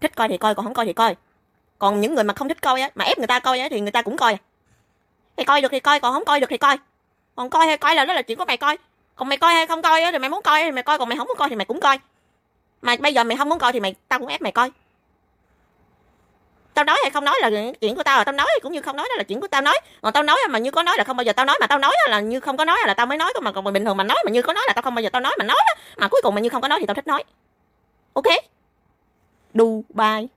Thích coi thì coi, còn không coi thì coi. Còn những người mà không thích coi á, mà ép người ta coi á thì người ta cũng coi. Thì coi được thì coi, còn không coi được thì coi. Còn coi hay coi là đó là chuyện của mày coi. Còn mày coi hay không coi á thì mày muốn coi thì mày coi, còn mày không muốn coi thì mày cũng coi. Mà bây giờ mày không muốn coi thì tao cũng ép mày coi. Tao nói hay không nói là chuyện của tao, là tao nói cũng như không nói đó là chuyện của tao nói. Còn tao nói mà như có nói là không bao giờ tao nói, mà tao nói là như không có nói là tao mới nói. Mà còn bình thường mà nói mà như có nói là tao không bao giờ tao nói, mà nói đó. Mà cuối cùng mà như không có nói thì tao thích nói. Ok. Dubai.